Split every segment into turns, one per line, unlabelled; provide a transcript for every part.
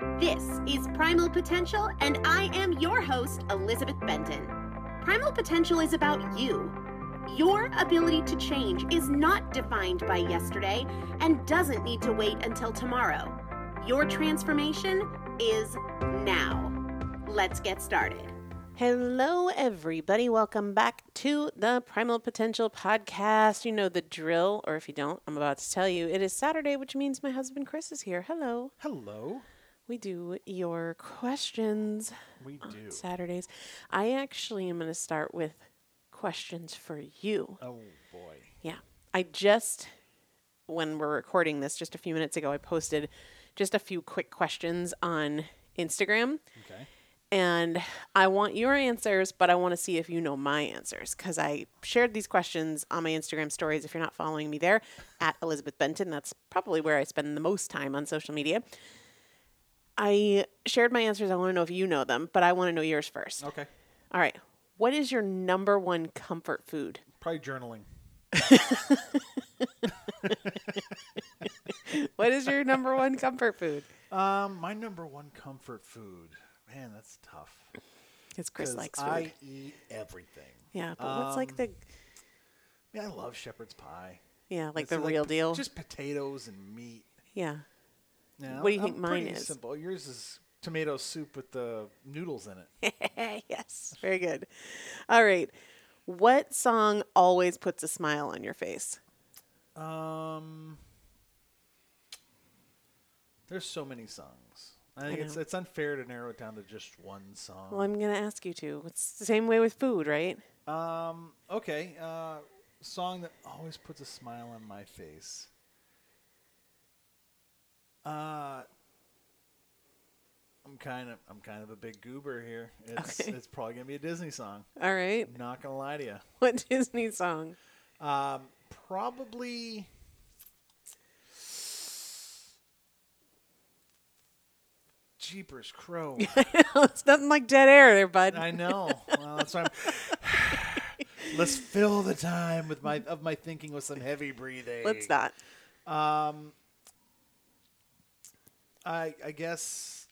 This is Primal Potential, and I am your host, Elizabeth Benton. Primal Potential is about you. Your ability to change is not defined by yesterday and doesn't need to wait until tomorrow. Your transformation is now. Let's get started. Hello, everybody. Welcome back to the Primal Potential podcast. You know the drill, or if you don't, I'm about to tell you. It is Saturday, which means my husband Chris is here. Hello.
Hello.
We do your questions on Saturdays. I actually am going to start with questions for you.
Oh, boy.
Yeah. When we're recording this, just a few minutes ago, I posted just a few quick questions on Instagram.
Okay.
And I want your answers, but I want to see if you know my answers, because I shared these questions on my Instagram stories. If you're not following me there, at Elizabeth Benton, that's probably where I spend the most time on social media. I shared my answers. I want to know if you know them, but I want to know yours first.
Okay.
All right. What is your number one comfort food?
Probably journaling.
What is your number one comfort food?
My number one comfort food. Man, that's tough.
Because Chris likes food.
I eat everything.
Yeah, but what's like the...
Yeah, I love shepherd's pie.
Yeah, like
It's
the real deal?
Just potatoes and meat.
Yeah.
Yeah,
What do you think mine is?
Simple. Yours is tomato soup with the noodles in it.
Yes, very good. All right. What song always puts a smile on your face?
There's so many songs. I think it's unfair to narrow it down to just one song.
Well, I'm going to ask you to. It's the same way with food, right?
Okay. Song that always puts a smile on my face. I'm kind of a big goober here. It's probably gonna be a Disney song.
All right.
I'm not gonna lie to you.
What Disney song?
Probably. Jeepers Crow.
It's nothing like dead air there, bud.
I know. Well, that's why let's fill the time with my thinking with some heavy breathing.
Let's not.
I guess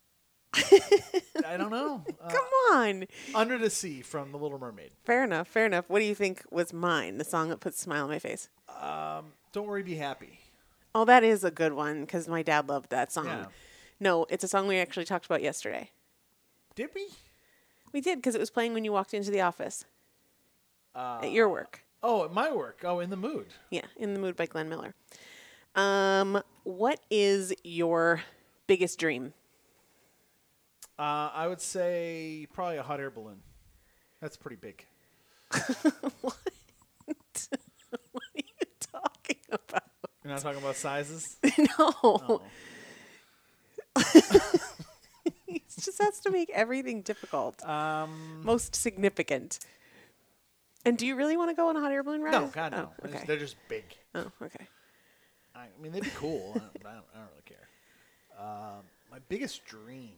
I don't know.
Come on.
Under the Sea from The Little Mermaid.
Fair enough. Fair enough. What do you think was mine? The song that puts a smile on my face.
Don't Worry, Be Happy.
Oh, that is a good one because my dad loved that song.
Yeah.
No, it's a song we actually talked about yesterday.
Did we?
We did because it was playing when you walked into the office at your work.
Oh, at my work. Oh, In the Mood.
Yeah, In the Mood by Glenn Miller. What is your biggest dream?
I would say probably a hot air balloon. That's pretty big.
What? What are you talking about?
You're not talking about sizes?
No.
Oh.
He just has to make everything difficult. Most significant. And do you really want to go on a hot air balloon ride?
No, God, no.
Oh, okay.
They're just big.
Oh, okay.
I mean, they'd be cool. I don't really care. My biggest dream,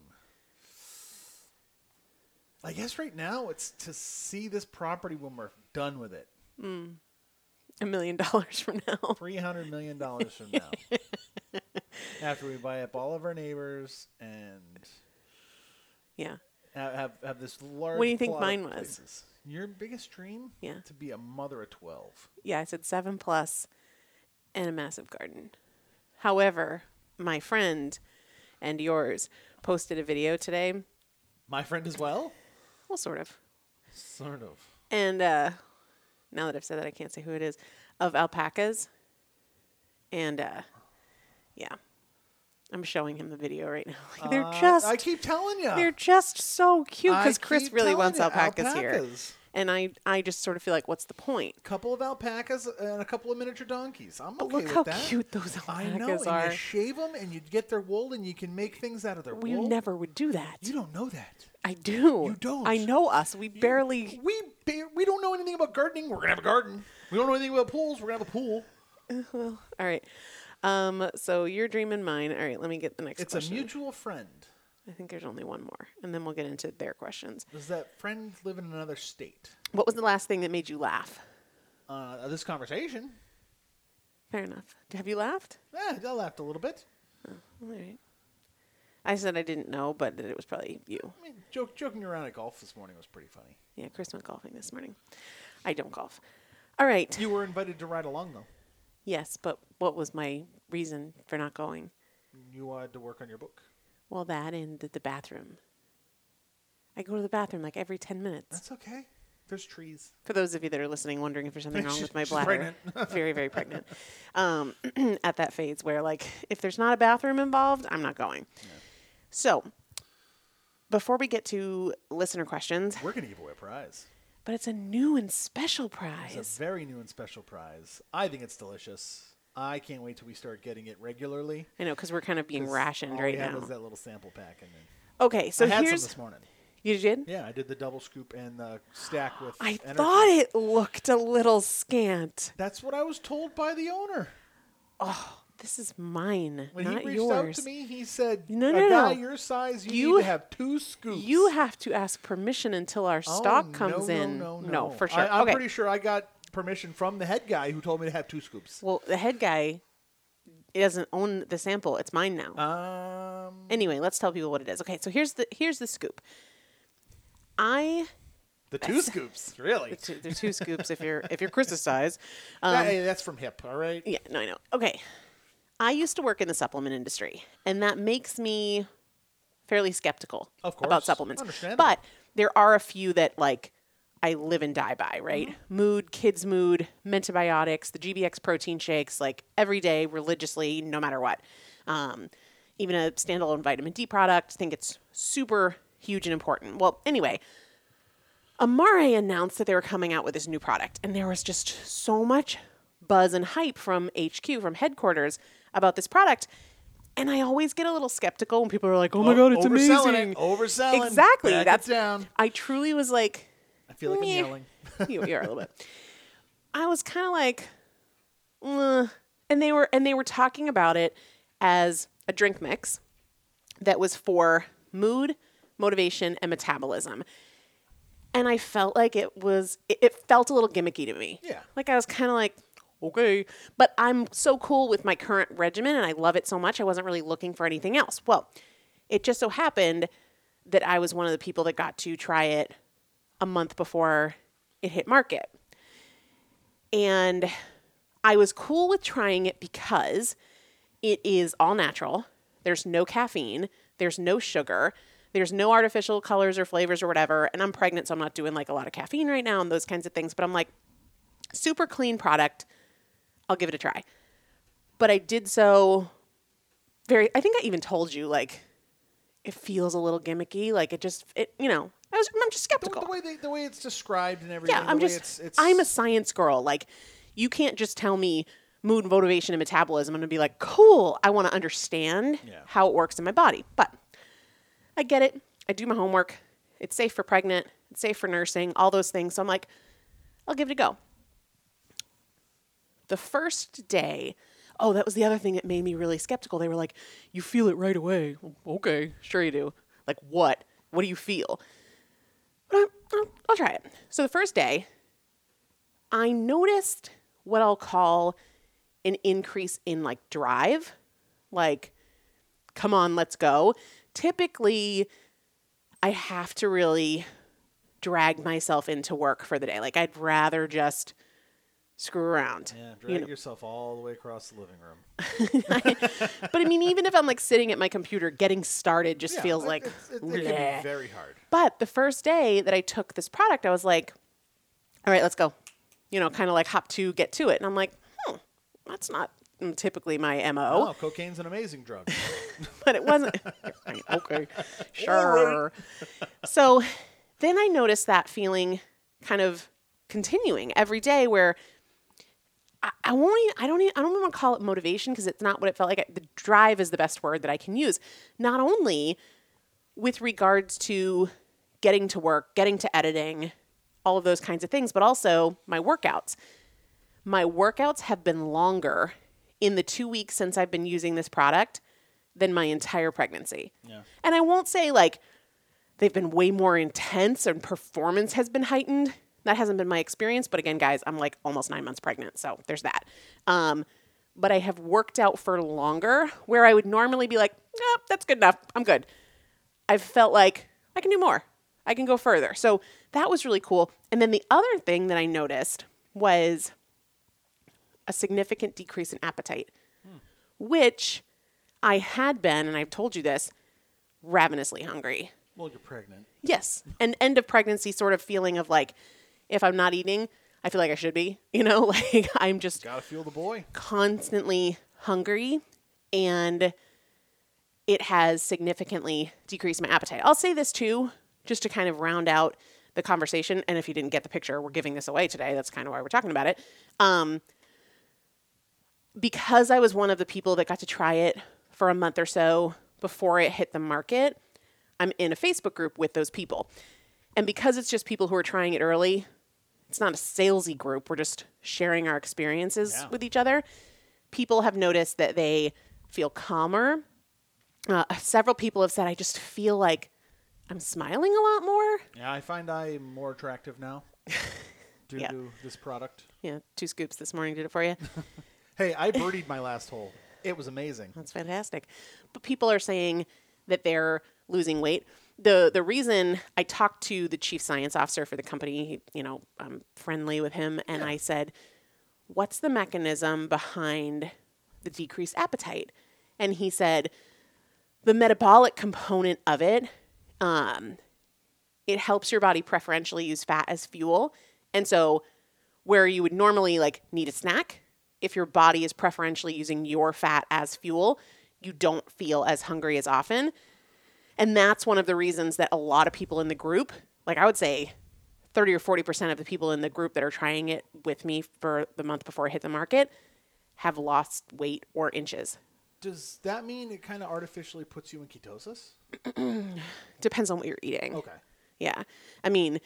I guess right now, it's to see this property when we're done with it.
$1 million from now.
$300 million from now. After we buy up all of our neighbors and
Yeah.
have this large.
What do you think
plot
mine
of
was?
places. Your biggest dream?
Yeah.
To be a mother of 12.
Yeah, I said 7+ and a massive garden. However, my friend and yours posted a video today.
My friend as well?
Well, sort of.
Sort of.
And now that I've said that, I can't say who it is. Of alpacas. And yeah. I'm showing him the video right now. They're just...
I keep telling you.
They're just so cute because Chris
keep
really
telling
wants
you,
alpacas here.
alpacas.
And I just sort of feel like, what's the point?
Couple of alpacas and a couple of miniature donkeys. I'm
But
okay
look
with
how
that.
cute those
I know.
alpacas
And
are.
you shave them and you get their wool and you can make things out of their
We
wool.
never would do that.
You don't know that.
I do.
You don't.
I know us. We barely...
We don't know anything about gardening. We're going to have a garden. We don't know anything about pools. We're going to have a pool.
Well, all right. So your dream and mine. All right, let me get the next question.
It's a mutual friend.
I think there's only one more, and then we'll get into their questions.
Does that friend live in another state?
What was the last thing that made you laugh?
This conversation.
Fair enough. Have you laughed?
Yeah, I laughed a little bit.
Oh, all right.
I said I didn't know, but that it was probably you.
I mean, joking around at golf this morning was pretty funny.
Yeah, Chris went golfing this morning. I don't golf. All right.
You were invited to ride along, though.
Yes, but what was my reason for not going?
You had to work on your book.
Well, that and the bathroom. I go to the bathroom like every 10 minutes.
That's okay. There's trees.
For those of you that are listening, wondering if there's something wrong with my
She's
bladder.
pregnant.
Very, very pregnant. At that phase where, like, if there's not a bathroom involved, I'm not going. Yeah. So, before we get to listener questions.
We're going to give away a prize.
But it's a new and special prize.
It's a very new and special prize. I think it's delicious. I can't wait till we start getting it regularly.
I know, because we're kind of being rationed right now.
All we had was that little sample pack. And then
okay, so
I had
here's...
some this morning.
You did?
Yeah, I did the double scoop and the stack with
I
energy.
thought it looked a little scant.
That's what I was told by the owner.
Oh, this is mine,
when
not
he reached
yours.
out to me, he said,
No,
a guy your size, you need to have 2 scoops.
You have to ask permission until our stock comes in.
No,
for sure.
I'm
okay.
pretty sure I got permission from the head guy who told me to have 2 scoops.
Well, the head guy doesn't own the sample. It's mine now. Anyway, let's tell people what it is. Okay, so here's the scoop.
The 2 scoops, really?
They're 2 scoops if you're Chris's size.
Hey, that's from HIP, all right?
Yeah, no, I know. Okay. I used to work in the supplement industry, and that makes me fairly skeptical about supplements. But there are a few that, like, I live and die by, right? Mm-hmm. Mood, Kids Mood, Mentibiotics, the GBX protein shakes, like every day, religiously, no matter what. Even a standalone vitamin D product, I think it's super huge and important. Well, anyway, Amare announced that they were coming out with this new product, and there was just so much buzz and hype from HQ, from headquarters, about this product. And I always get a little skeptical when people are like, oh my God, it's amazing.
Overselling.
Exactly.
That's down.
I truly was like,
I feel like I'm yelling.
You are a little bit. I was kind of like, and they were talking about it as a drink mix that was for mood, motivation, and metabolism. And I felt like it felt a little gimmicky to me.
Yeah.
Like I was kind of like, okay. But I'm so cool with my current regimen and I love it so much I wasn't really looking for anything else. Well, it just so happened that I was one of the people that got to try it a month before it hit market. And I was cool with trying it because it is all natural. There's no caffeine. There's no sugar. There's no artificial colors or flavors or whatever. And I'm pregnant, so I'm not doing like a lot of caffeine right now and those kinds of things. But I'm like, super clean product. I'll give it a try. But I did so I think I even told you, like, it feels a little gimmicky. Like I'm just skeptical.
The way it's described and everything.
Yeah, I'm a science girl. Like, you can't just tell me mood, motivation, and metabolism. I'm going to be like, cool. I want to understand how it works in my body. But I get it. I do my homework. It's safe for pregnant. It's safe for nursing, all those things. So I'm like, I'll give it a go. The first day, that was the other thing that made me really skeptical. They were like, you feel it right away. Okay, sure you do. Like, what? What do you feel? But I'll try it. So the first day, I noticed what I'll call an increase in, like, drive. Like, come on, let's go. Typically, I have to really drag myself into work for the day. Like, I'd rather just screw around.
Yeah, drag yourself all the way across the living room.
But I mean, even if I'm like sitting at my computer, getting started just feels like
it can be very hard.
But the first day that I took this product, I was like, all right, let's go. Kind of like hop to get to it. And I'm like, that's not typically my MO.
Oh, cocaine's an amazing drug.
But it wasn't. Okay, sure. So then I noticed that feeling kind of continuing every day where I don't even want to call it motivation because it's not what it felt like. The drive is the best word that I can use. Not only with regards to getting to work, getting to editing, all of those kinds of things, but also my workouts. My workouts have been longer in the 2 weeks since I've been using this product than my entire pregnancy. Yeah. And I won't say like they've been way more intense and performance has been heightened. That hasn't been my experience. But again, guys, I'm like almost 9 months pregnant. So there's that. But I have worked out for longer where I would normally be like, that's good enough. I'm good. I've felt like I can do more. I can go further. So that was really cool. And then the other thing that I noticed was a significant decrease in appetite, which I had been, and I've told you this, ravenously hungry.
Well, you're pregnant.
Yes. An end of pregnancy sort of feeling of like, if I'm not eating, I feel like I should be, like I'm just
Gotta feel the boy.
constantly hungry, and it has significantly decreased my appetite. I'll say this too, just to kind of round out the conversation. And if you didn't get the picture, we're giving this away today. That's kind of why we're talking about it. Because I was one of the people that got to try it for a month or so before it hit the market, I'm in a Facebook group with those people. And because it's just people who are trying it early, it's not a salesy group. We're just sharing our experiences with each other. People have noticed that they feel calmer. Several people have said, I just feel like I'm smiling a lot more.
Yeah, I find I'm more attractive now due to this product.
Yeah, 2 scoops this morning did it for you.
Hey, I birdied my last hole. It was amazing.
That's fantastic. But people are saying that they're losing weight. The reason I talked to the chief science officer for the company, I'm friendly with him, and I said, what's the mechanism behind the decreased appetite? And he said, the metabolic component of it, it helps your body preferentially use fat as fuel. And so where you would normally need a snack, if your body is preferentially using your fat as fuel, you don't feel as hungry as often. And that's one of the reasons that a lot of people in the group, I would say 30 or 40% of the people in the group that are trying it with me for the month before it hit the market have lost weight or inches.
Does that mean it kind of artificially puts you in ketosis?
Depends on what you're eating.
Okay.
Yeah. I mean,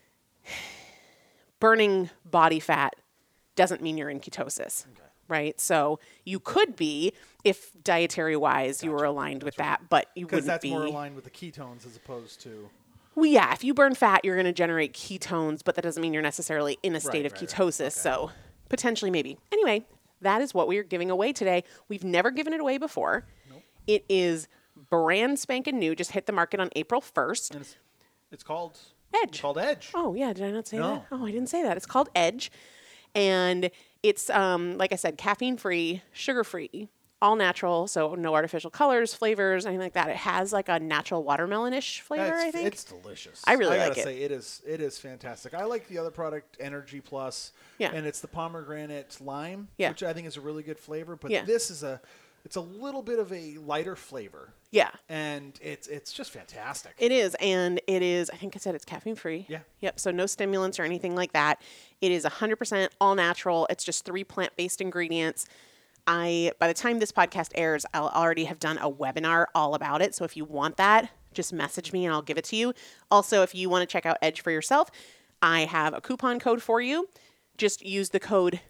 burning body fat doesn't mean you're in ketosis. Okay. Right? So you could be if dietary-wise you were aligned with that, but you wouldn't be. Because
that's more aligned with the ketones as opposed to...
Well, yeah, if you burn fat, you're going to generate ketones, but that doesn't mean you're necessarily in a state of ketosis. Okay. So potentially maybe. Anyway, that is what we are giving away today. We've never given it away before. Nope. It is brand spanking new, just hit the market on April 1st.
And it's called...
Edge.
It's called Edge.
Oh, yeah. Did I not say that? Oh, I didn't say that. It's called Edge. And it's, like I said, caffeine-free, sugar-free, all natural, so no artificial colors, flavors, anything like that. It has a natural watermelon-ish flavor, I think.
It's delicious.
I really like it.
I gotta say, it is fantastic. I like the other product, Energy Plus, and it's the pomegranate lime, which I think is a really good flavor. But this is it's a little bit of a lighter flavor.
Yeah.
And it's just fantastic.
It is. And it is, I think I said it's caffeine free.
Yeah.
Yep. So no stimulants or anything like that. It is 100% all natural. It's just 3 plant-based ingredients. By the time this podcast airs, I'll already have done a webinar all about it. So if you want that, just message me and I'll give it to you. Also, if you want to check out Edge for yourself, I have a coupon code for you. Just use the code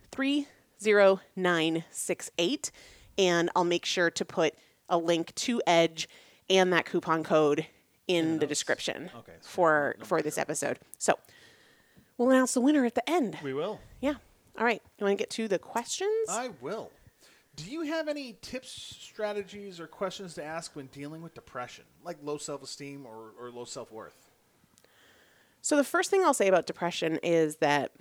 30968. And I'll make sure to put a link to Edge and that coupon code in the description for this episode. So we'll announce the winner at the end.
We will.
Yeah. All right. You want to get to the questions?
I will. Do you have any tips, strategies, or questions to ask when dealing with depression, like low self-esteem or low self-worth?
So the first thing I'll say about depression is that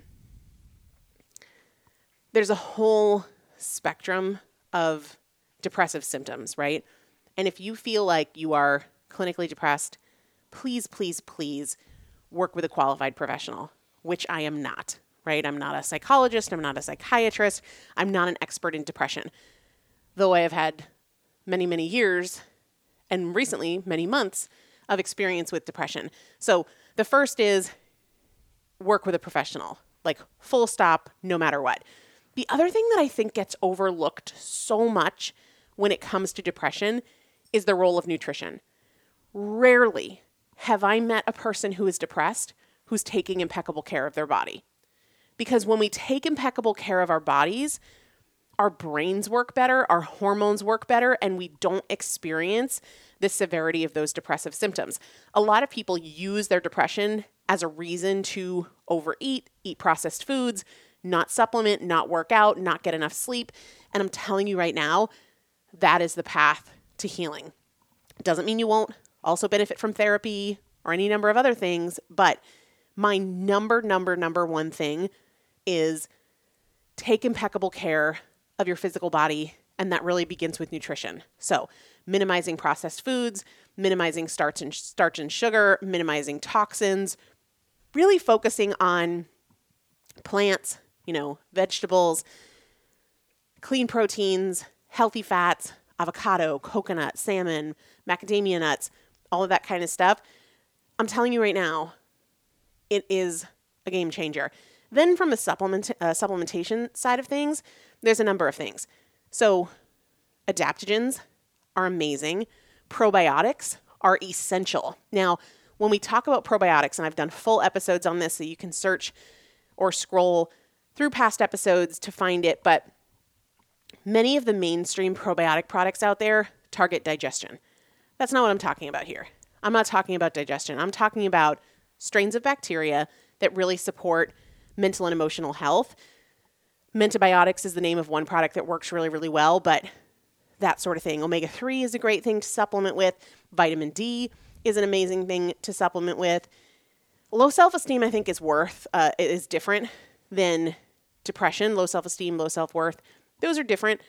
there's a whole spectrum of depressive symptoms, right? And if you feel like you are clinically depressed, please, please, please work with a qualified professional, which I am not, right? I'm not a psychologist. I'm not a psychiatrist. I'm not an expert in depression, though I have had many, many years and recently many months of experience with depression. So the first is work with a professional, full stop, no matter what. The other thing that I think gets overlooked so much when it comes to depression is the role of nutrition. Rarely have I met a person who is depressed who's taking impeccable care of their body. Because when we take impeccable care of our bodies, our brains work better, our hormones work better, and we don't experience the severity of those depressive symptoms. A lot of people use their depression as a reason to overeat, eat processed foods, not supplement, not work out, not get enough sleep. And I'm telling you right now, that is the path to healing. Doesn't mean you won't also benefit from therapy or any number of other things, but my number one thing is take impeccable care of your physical body, and that really begins with nutrition. So minimizing processed foods, minimizing starch and sugar, minimizing toxins, really focusing on plants, vegetables, clean proteins, healthy fats, avocado, coconut, salmon, macadamia nuts, all of that kind of stuff. I'm telling you right now, it is a game changer. Then from a supplementation side of things, there's a number of things. So adaptogens are amazing. Probiotics are essential. Now, when we talk about probiotics, and I've done full episodes on this, so you can search or scroll through past episodes to find it, but many of the mainstream probiotic products out there target digestion. That's not what I'm talking about here. I'm not talking about digestion. I'm talking about strains of bacteria that really support mental and emotional health. Mentobiotics is the name of one product that works really, really well, but that sort of thing. Omega-3 is a great thing to supplement with. Vitamin D is an amazing thing to supplement with. Low self-esteem, I think, is different than depression. Low self-esteem, low self-worth. Those are different.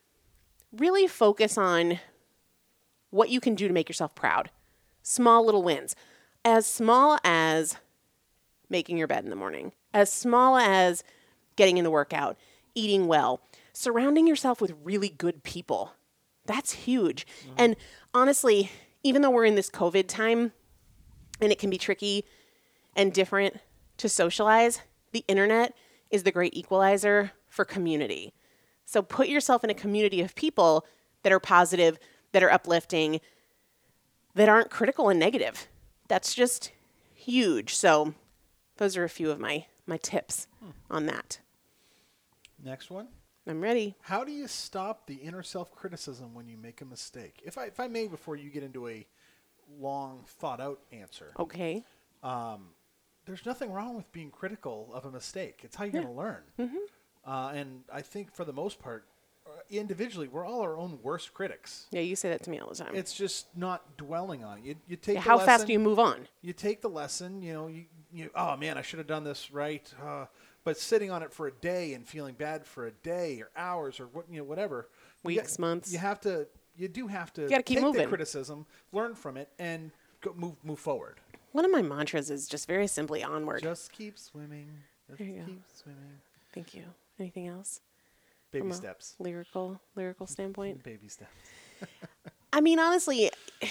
Really focus on what you can do to make yourself proud. Small little wins. As small as making your bed in the morning. As small as getting in the workout, eating well, surrounding yourself with really good people. That's huge. Mm-hmm. And honestly, even though we're in this COVID time and it can be tricky and different to socialize, the internet is the great equalizer for community. So put yourself in a community of people that are positive, that are uplifting, that aren't critical and negative. That's just huge. So those are a few of my tips on that.
Next one.
I'm ready.
How do you stop the inner self-criticism when you make a mistake? If I may, before you get into a long, thought-out answer.
Okay.
There's nothing wrong with being critical of a mistake. It's how you're going to learn. Mm-hmm. And I think for the most part, individually, we're all our own worst critics.
Yeah, you say that to me all the time.
It's just not dwelling on it. You take the
how
lesson,
fast do you move on?
You take the lesson, you oh man, I should have done this right. But sitting on it for a day and feeling bad for a day or hours or whatever.
Weeks, months.
You do have to
take moving.
The criticism, learn from it, and move forward.
One of my mantras is just very simply onward.
Just keep swimming. Just keep swimming.
Thank you. Anything else?
Baby steps.
Lyrical standpoint.
Baby steps.
I mean, honestly,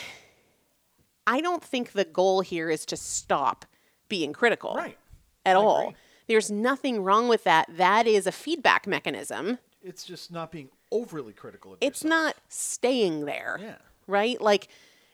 I don't think the goal here is to stop being critical.
Right.
At all. Agree. There's nothing wrong with that. That is a feedback mechanism.
It's just not being overly critical of
It's
yourself.
Not staying there.
Yeah.
Right? Like,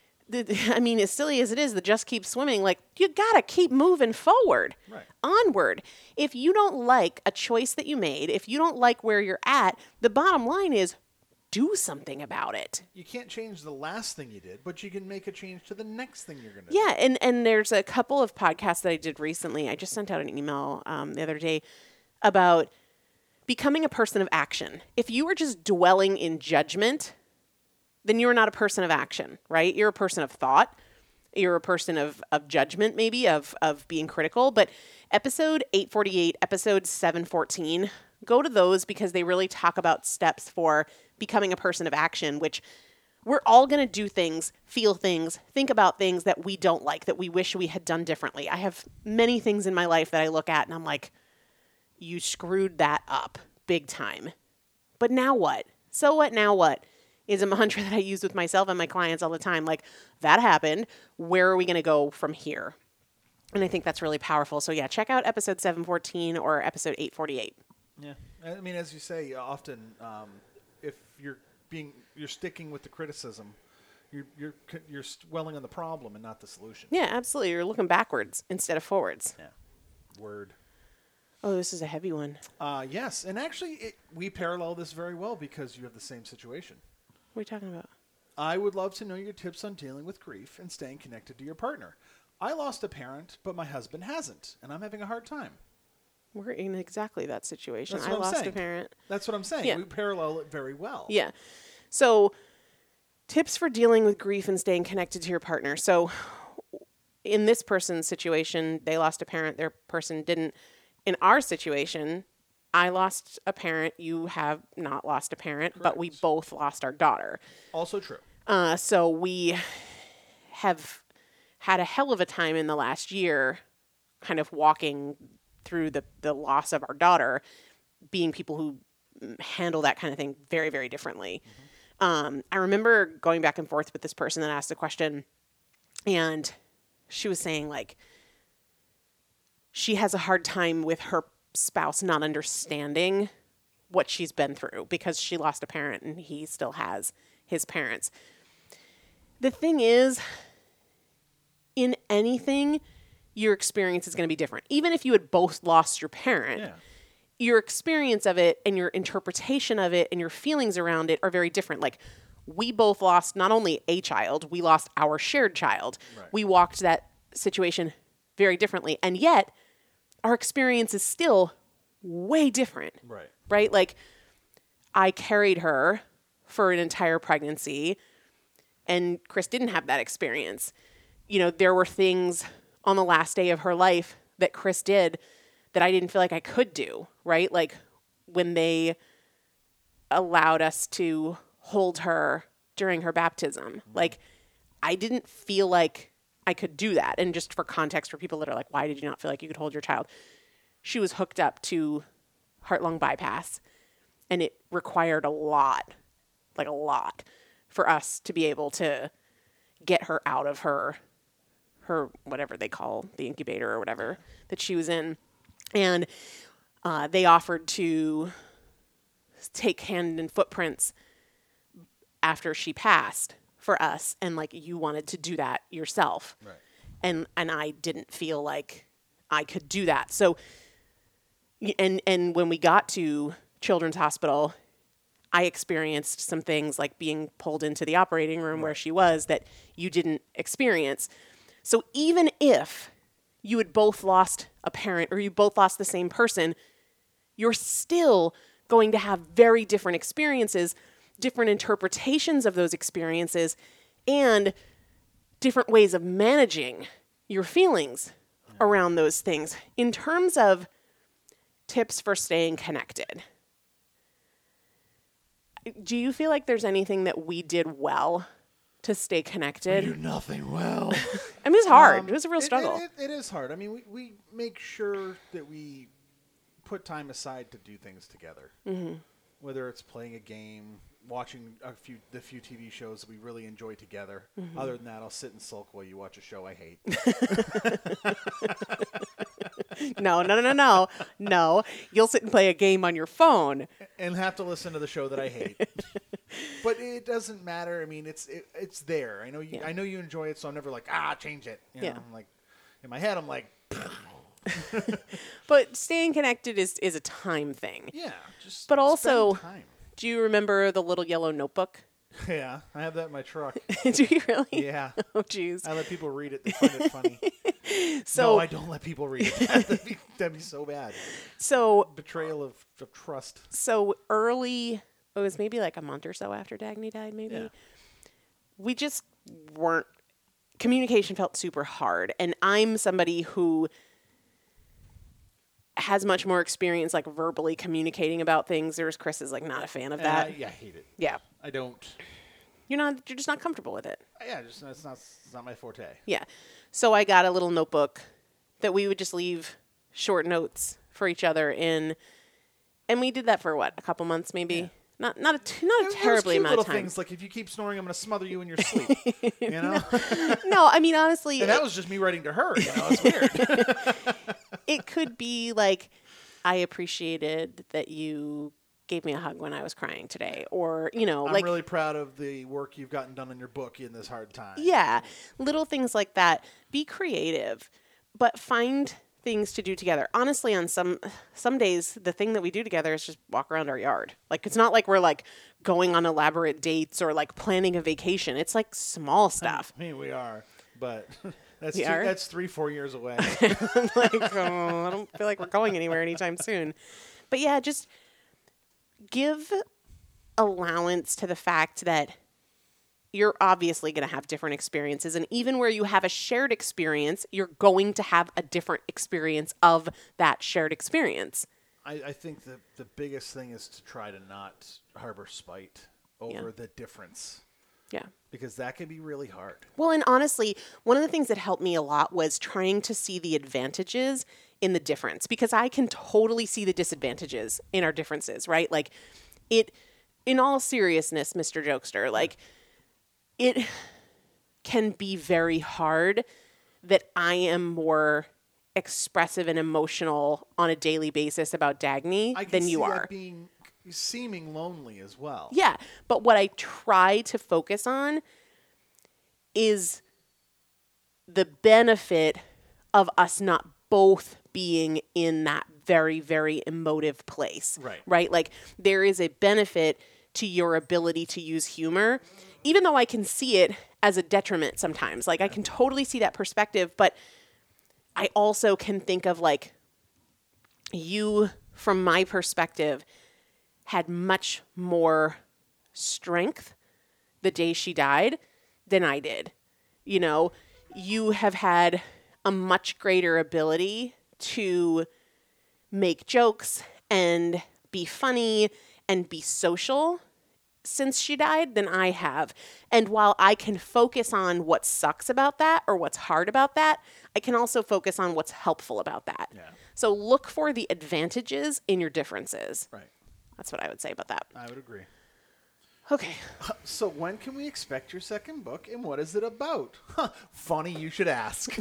as silly as it is, the just keep swimming, like, you got to keep moving forward.
Right.
Onward. If you don't like a choice that you made, if you don't like where you're at, the bottom line is do something about it.
You can't change the last thing you did, but you can make a change to the next thing you're going to
do. Yeah, and there's a couple of podcasts that I did recently. I just sent out an email the other day about becoming a person of action. If you are just dwelling in judgment, then you're not a person of action, right? You're a person of thought. You're a person of judgment, maybe, of being critical. But episode 848, episode 714, go to those because they really talk about steps for becoming a person of action, which we're all going to do things, feel things, think about things that we don't like, that we wish we had done differently. I have many things in my life that I look at and I'm like, you screwed that up big time. But now what? So what, now what? Is a mantra that I use with myself and my clients all the time. Like, that happened. Where are we going to go from here? And I think that's really powerful. So yeah, check out episode 714 or episode 848.
Yeah. I mean, as you say, often if you're sticking with the criticism, you're dwelling on the problem and not the solution.
Yeah, absolutely. You're looking backwards instead of forwards.
Yeah. Word.
Oh, this is a heavy one.
Yes. And actually, we parallel this very well because you have the same situation.
What are you talking about?
I would love to know your tips on dealing with grief and staying connected to your partner. I lost a parent, but my husband hasn't, and I'm having a hard time.
We're in exactly that situation.
That's what
I lost
saying.
a parent.
That's what I'm saying.
Yeah.
We parallel it very well.
Yeah. So Tips for dealing with grief and staying connected to your partner. So in this person's situation, they lost a parent, their person didn't. In our situation, I lost a parent, you have not lost a parent, correct, but we both lost our daughter.
Also true.
So we have had a hell of a time in the last year kind of walking through the loss of our daughter, being people who handle that kind of thing very, very differently. Mm-hmm. I remember going back and forth with this person that asked the question, and she was saying, like, she has a hard time with her spouse not understanding what she's been through because she lost a parent and he still has his parents. The thing is, in anything, your experience is going to be different. Even if you had both lost your parent, your experience of it and your interpretation of it and your feelings around it are very different. Like, we both lost not only a child, we lost our shared child. Right. We walked that situation very differently. And yet, our experience is still way different. Right? Like, I carried her for an entire pregnancy, and Chris didn't have that experience. You know, there were things on the last day of her life that Chris did that I didn't feel like I could do, right? Like when they allowed us to hold her during her baptism. Like, I didn't feel like I could do that. And just for context for people that are like, why did you not feel like you could hold your child? She was hooked up to heart-lung bypass, and it required a lot for us to be able to get her out of her whatever they call the incubator or whatever that she was in. And they offered to take hand and footprints after she passed for us. And like, you wanted to do that yourself. Right. And I didn't feel like I could do that. So, and when we got to Children's Hospital, I experienced some things like being pulled into the operating room where she was that you didn't experience. So even if you had both lost a parent or you both lost the same person, you're still going to have very different experiences, different interpretations of those experiences, and different ways of managing your feelings around those things. In terms of tips for staying connected, do you feel like there's anything that we did well to stay connected?
We do nothing well.
I mean, it's hard. It was a real struggle.
It is hard. I mean, we make sure that we put time aside to do things together. Mm-hmm. Whether it's playing a game, watching the few TV shows that we really enjoy together. Mm-hmm. Other than that, I'll sit and sulk while you watch a show I hate. No. You'll sit and play a game on your phone. And have to listen to the show that I hate. But it doesn't matter. I mean, it's there. I know you enjoy it, so I'm never like, change it. You know, I'm like, in my head, I'm like...
But staying connected is a time thing.
Yeah. Just
but also,
spend time.
Do you remember the little yellow notebook?
Yeah, I have that in my truck.
Do you really?
Yeah.
Oh, jeez.
I let people read it. They find it funny. No, I don't let people read it. That'd be so bad.
So
betrayal of trust.
So early, it was maybe like a month or so after Dagny died, maybe. Yeah. We just weren't. Communication felt super hard, and I'm somebody who has much more experience like verbally communicating about things. Whereas Chris is like not a fan of that.
Yeah, I hate it.
Yeah.
I don't.
You're just not comfortable with it.
Yeah, it's not my forte.
Yeah. So I got a little notebook that we would just leave short notes for each other in, and we did that for a couple months maybe. Yeah. Not a terribly amount of time.
Things like if you keep snoring, I'm going to smother you in your sleep. You know?
No, I mean honestly.
And that was just me writing to her. You know, it's weird.
It could be like, I appreciated that you gave me a hug when I was crying today, or
I'm really proud of the work you've gotten done on your book in this hard time.
Yeah, little things like that. Be creative, but find things to do together. Honestly, on some days, the thing that we do together is just walk around our yard. Like, it's not like we're like going on elaborate dates or like planning a vacation. It's like small stuff.
I mean, we are, but that's 3-4 years away.
I'm like, I don't feel like we're going anywhere anytime soon. But yeah, just give allowance to the fact that you're obviously going to have different experiences. And even where you have a shared experience, you're going to have a different experience of that shared experience.
I think the biggest thing is to try to not harbor spite over the difference.
Yeah.
Because that can be really hard.
Well, and honestly, one of the things that helped me a lot was trying to see the advantages in the difference, because I can totally see the disadvantages in our differences, right? Like in all seriousness, Mr. Jokester, like it can be very hard that I am more expressive and emotional on a daily basis about Dagny than you are.
That being seeming lonely as well.
Yeah, but what I try to focus on is the benefit of us not both being in that very, very emotive place. Right? Like, there is a benefit to your ability to use humor, even though I can see it as a detriment sometimes. Like, I can totally see that perspective, but I also can think of, like, you, from my perspective, had much more strength the day she died than I did. You know, you have had a much greater ability to make jokes and be funny and be social since she died than I have. And while I can focus on what sucks about that or what's hard about that, I can also focus on what's helpful about that.
Yeah.
So look for the advantages in your differences.
Right.
That's what I would say about that.
I would agree.
Okay.
So when can we expect your second book, and what is it about? Funny you should ask.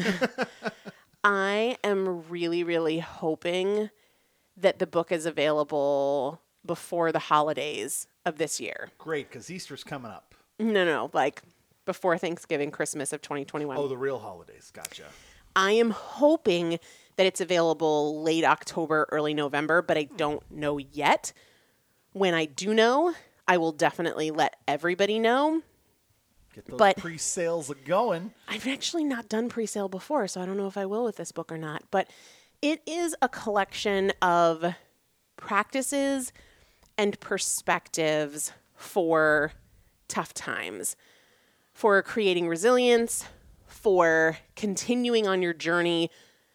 I am really, really hoping that the book is available before the holidays of this year.
Great, because Easter's coming up.
No, like before Thanksgiving, Christmas of 2021.
Oh, the real holidays. Gotcha.
I am hoping that it's available late October, early November, but I don't know yet. When I do know, I will definitely let everybody know.
Get those pre-sales going.
I've actually not done pre-sale before, so I don't know if I will with this book or not. But it is a collection of practices and perspectives for tough times, for creating resilience, for continuing on your journey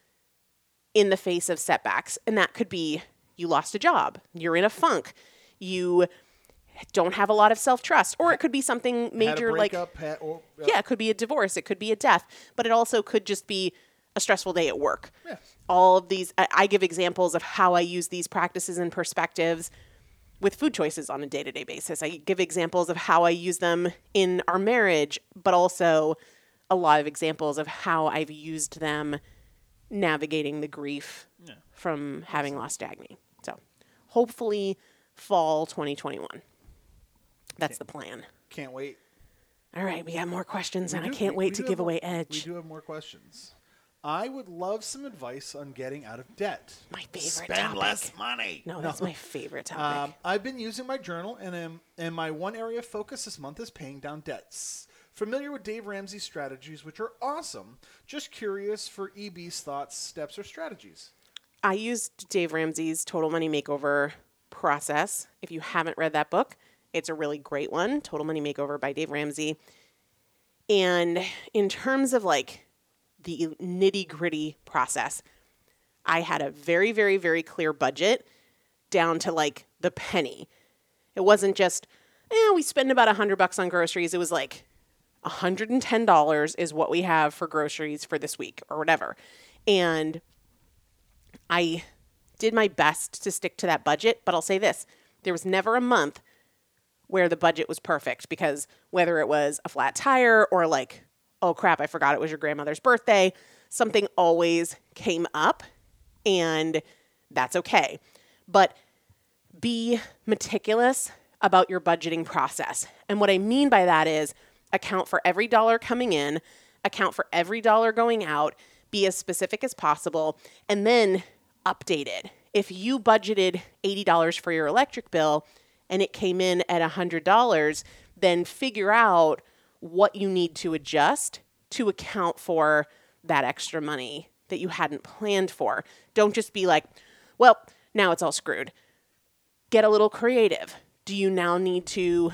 in the face of setbacks. And that could be you lost a job, you're in a funk, you don't have a lot of self-trust, or it could be something major like, it could be a divorce, it could be a death, but it also could just be a stressful day at work.
Yeah.
All of these, I give examples of how I use these practices and perspectives with food choices on a day-to-day basis. I give examples of how I use them in our marriage, but also a lot of examples of how I've used them navigating the grief from having lost Dagny. So hopefully fall 2021. That's the plan.
Can't wait.
All right, we got more questions, and I can't wait to give away Edge.
We do have more questions. I would love some advice on getting out of debt.
My favorite
Spend
topic.
less money.
No, that's my favorite topic.
I've been using my journal, and my one area of focus this month is paying down debts. Familiar with Dave Ramsey's strategies, which are awesome. Just curious for EB's thoughts, steps, or strategies.
I used Dave Ramsey's Total Money Makeover process. If you haven't read that book, it's a really great one, Total Money Makeover by Dave Ramsey. And in terms of like the nitty-gritty process, I had a very, very, very clear budget down to like the penny. It wasn't just, we spend about $100 on groceries. It was like $110 is what we have for groceries for this week or whatever. And I did my best to stick to that budget, but I'll say this, there was never a month where the budget was perfect, because whether it was a flat tire or like, oh crap, I forgot it was your grandmother's birthday, something always came up, and that's okay. But be meticulous about your budgeting process. And what I mean by that is account for every dollar coming in, account for every dollar going out, be as specific as possible, and then update it. If you budgeted $80 for your electric bill and it came in at $100, then figure out what you need to adjust to account for that extra money that you hadn't planned for. Don't just be like, well, now it's all screwed. Get a little creative. Do you now need to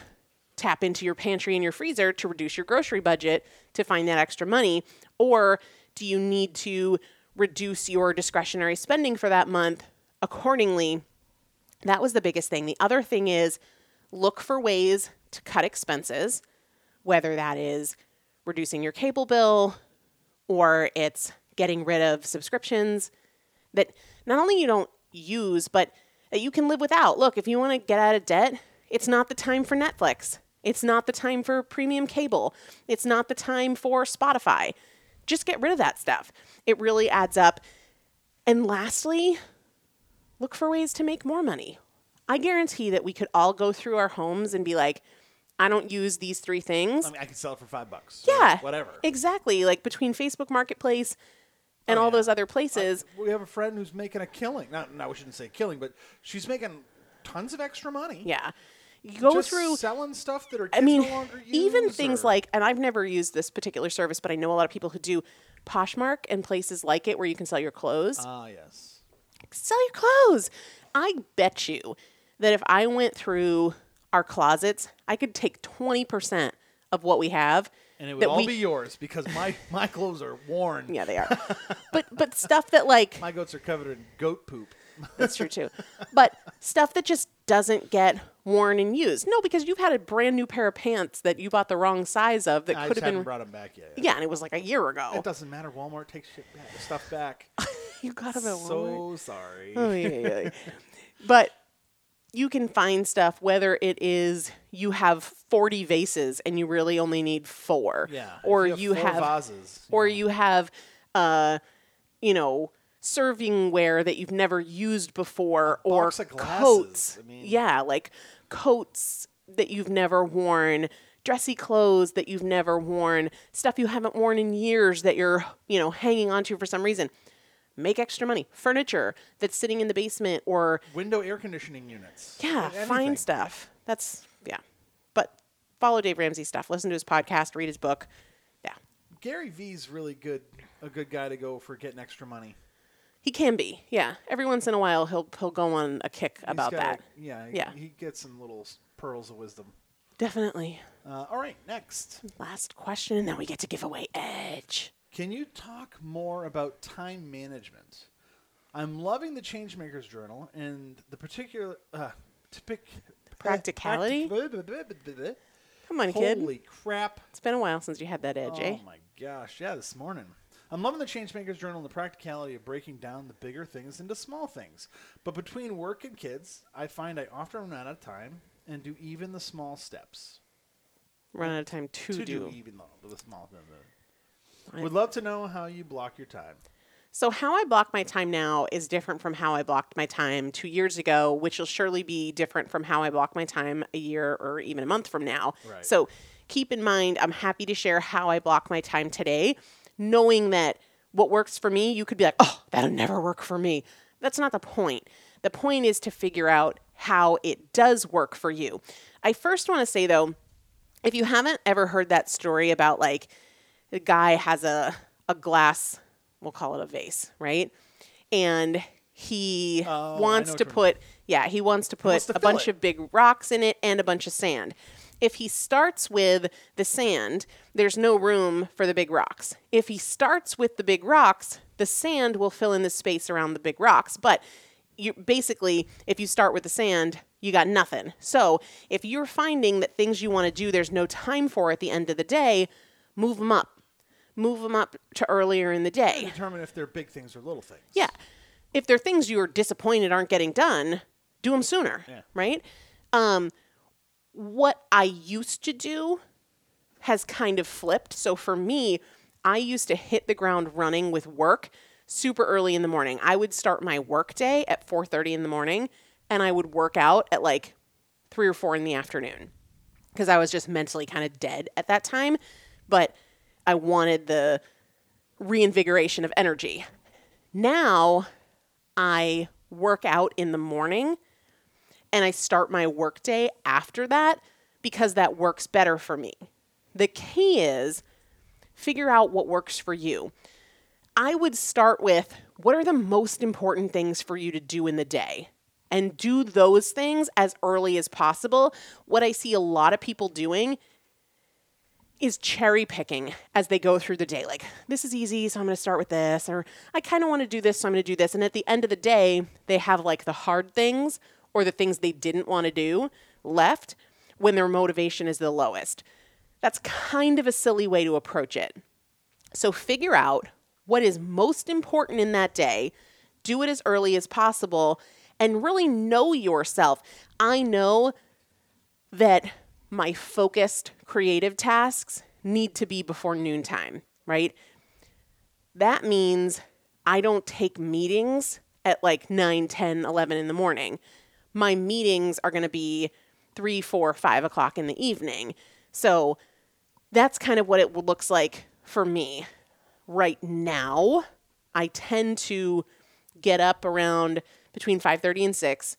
tap into your pantry and your freezer to reduce your grocery budget to find that extra money? Or do you need to reduce your discretionary spending for that month accordingly? That was the biggest thing. The other thing is look for ways to cut expenses, whether that is reducing your cable bill or it's getting rid of subscriptions that not only you don't use, but that you can live without. Look, if you want to get out of debt, it's not the time for Netflix. It's not the time for premium cable. It's not the time for Spotify. Just get rid of that stuff. It really adds up. And lastly, look for ways to make more money. I guarantee that we could all go through our homes and be like, I don't use these 3 things.
I mean, I can sell it for $5.
Yeah.
Whatever.
Exactly. Like between Facebook Marketplace and all those other places.
We have a friend who's making a killing. No, we shouldn't say killing, but she's making tons of extra money.
Yeah. You go
just
through
selling stuff that her kids no longer use.
Even things like, and I've never used this particular service, but I know a lot of people who do, Poshmark and places like it where you can sell your clothes.
Ah, yes.
Sell your clothes. I bet you that if I went through our closets, I could take 20% of what we have.
And it would all be yours because my clothes are worn.
Yeah, they are. but stuff that like...
My goats are covered in goat poop.
That's true too. But stuff that just doesn't get worn and used. No, because you've had a brand new pair of pants that you bought the wrong size of that could have been...
haven't brought them back yet.
Yeah, and it was like a year ago.
It doesn't matter. Walmart takes stuff back.
You got them at Walmart.
So sorry.
Oh, yeah. But you can find stuff, whether it is you have 40 vases and you really only need 4.
Yeah.
Or
you have 4 vases.
Or you have, serving ware that you've never used before, or
box of glasses.
Coats. Yeah, like coats that you've never worn, dressy clothes that you've never worn, stuff you haven't worn in years that you're, hanging onto for some reason. Make extra money. Furniture that's sitting in the basement or...
window air conditioning units.
Yeah, find stuff. But follow Dave Ramsey stuff. Listen to his podcast, read his book. Yeah.
Gary V's really a good guy to go for getting extra money.
He can be, yeah. Every once in a while, he'll go on a kick about that.
He gets some little pearls of wisdom.
Definitely.
All right, next.
Last question, and then we get to give away Edge.
Can you talk more about time management? I'm loving the Changemaker's Journal and the particular...
practicality? Come on, kid.
Holy crap.
It's been a while since you had that Edge, eh?
Oh, my gosh. Yeah, this morning. I'm loving the Changemaker's Journal and the practicality of breaking down the bigger things into small things. But between work and kids, I find I often run out of time and do even the small steps.
Run out of time to do
even the small things. Would love to know how you block your time.
So how I block my time now is different from how I blocked my time 2 years ago, which will surely be different from how I block my time a year or even a month from now.
Right.
So keep in mind, I'm happy to share how I block my time today, knowing that what works for me, you could be like, oh, that'll never work for me. That's not the point. The point is to figure out how it does work for you. I first want to say, though, if you haven't ever heard that story about like the guy has a glass, we'll call it a vase, right? And he wants to put a bunch of big rocks in it and a bunch of sand. If he starts with the sand, there's no room for the big rocks. If he starts with the big rocks, the sand will fill in the space around the big rocks. But you basically, if you start with the sand, you got nothing. So if you're finding that things you want to do, there's no time for at the end of the day, move them up. Move them up to earlier in the day.
Determine if they're big things or little things.
Yeah. If they're things you're disappointed aren't getting done, do them sooner, right? What I used to do has kind of flipped. So for me, I used to hit the ground running with work super early in the morning. I would start my work day at 4:30 in the morning, and I would work out at like 3 or 4 in the afternoon because I was just mentally kind of dead at that time. But I wanted the reinvigoration of energy. Now I work out in the morning and I start my work day after that because that works better for me. The key is figure out what works for you. I would start with what are the most important things for you to do in the day? and do those things as early as possible. What I see a lot of people doing is cherry picking as they go through the day. Like, this is easy, so I'm going to start with this, or I kind of want to do this, so I'm going to do this. And at the end of the day, they have like the hard things or the things they didn't want to do left when their motivation is the lowest. That's kind of a silly way to approach it. So figure out what is most important in that day, do it as early as possible, and really know yourself. I know that my focused creative tasks need to be before noontime, right? That means I don't take meetings at like 9, 10, 11 in the morning. My meetings are going to be 3, 4, 5 o'clock in the evening. So that's kind of what it looks like for me. Right now, I tend to get up around between 5:30 and 6,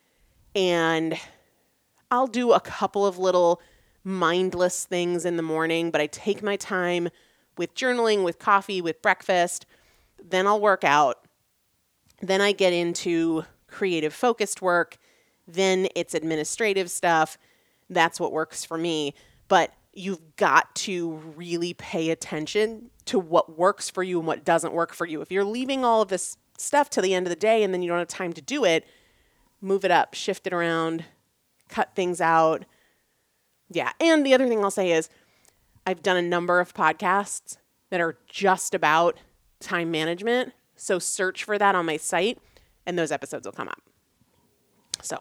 and I'll do a couple of little mindless things in the morning, but I take my time with journaling, with coffee, with breakfast. Then I'll work out. Then I get into creative focused work. Then it's administrative stuff. That's what works for me. But you've got to really pay attention to what works for you and what doesn't work for you. If you're leaving all of this stuff to the end of the day and then you don't have time to do it, move it up, shift it around, cut things out. Yeah. And the other thing I'll say is I've done a number of podcasts that are just about time management. So search for that on my site and those episodes will come up. So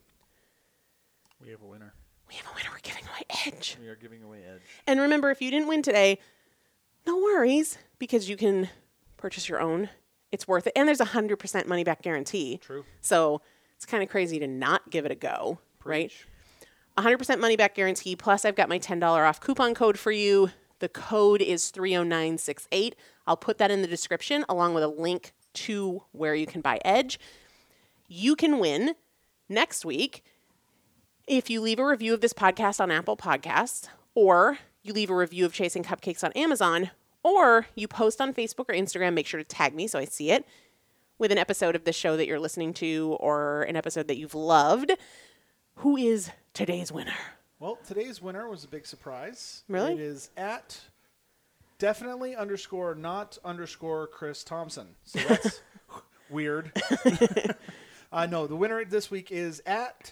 We have a winner.
We're giving away Edge.
We are giving away Edge.
And remember, if you didn't win today, no worries, because you can purchase your own. It's worth it. And there's 100% money back guarantee.
True.
So it's kind of crazy to not give it a go, right? 100% money back guarantee. Plus, I've got my $10 off coupon code for you. The code is 30968. I'll put that in the description along with a link to where you can buy Edge. You can win next week if you leave a review of this podcast on Apple Podcasts, or you leave a review of Chasing Cupcakes on Amazon, or you post on Facebook or Instagram, make sure to tag me so I see it, with an episode of the show that you're listening to or an episode that you've loved. Who is today's winner?
Well, today's winner was a big surprise.
Really?
It is at definitely _not_ Chris Thompson. So that's weird. No, the winner this week is at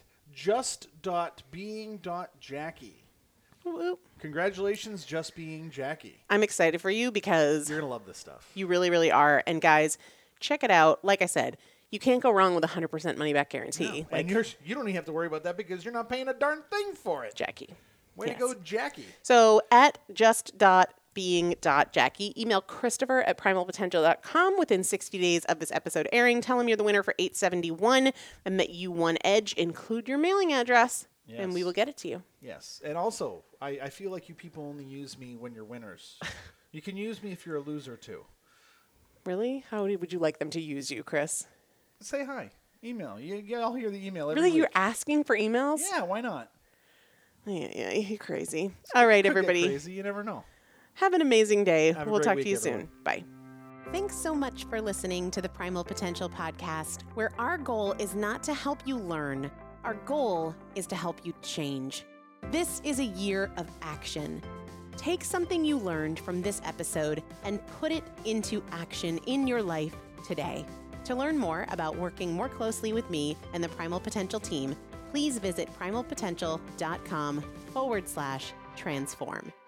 just.being.jackie.
Whoop.
Congratulations, Just Being Jackie.
I'm excited for you because
You're going to love this stuff.
you really, really are. And guys, check it out. Like I said, you can't go wrong with a 100% money back guarantee.
No. And you don't even have to worry about that because you're not paying a darn thing for it.
Jackie.
Way to go, Jackie.
So at just.being.jackie, email Christopher at primalpotential.com within 60 days of this episode airing. Tell him you're the winner for $871 and that you won Edge. Include your mailing address, and we will get it to you.
Yes. And also, I feel like you people only use me when you're winners. You can use me if you're a loser, too.
Really? How would you like them to use you, Chris?
Say hi. Email. I'll hear the email every
Really?
week.
You're asking for emails?
Yeah, why not?
Yeah, you're crazy. All right,
Could
everybody.
get crazy. You never know.
Have an amazing day.
Have a
We'll
great
talk
week,
to you
everyone.
soon. Bye.
Thanks so much for listening to the Primal Potential podcast, where our goal is not to help you learn. Our goal is to help you change. This is a year of action. Take something you learned from this episode and put it into action in your life today. To learn more about working more closely with me and the Primal Potential team, please visit primalpotential.com/transform.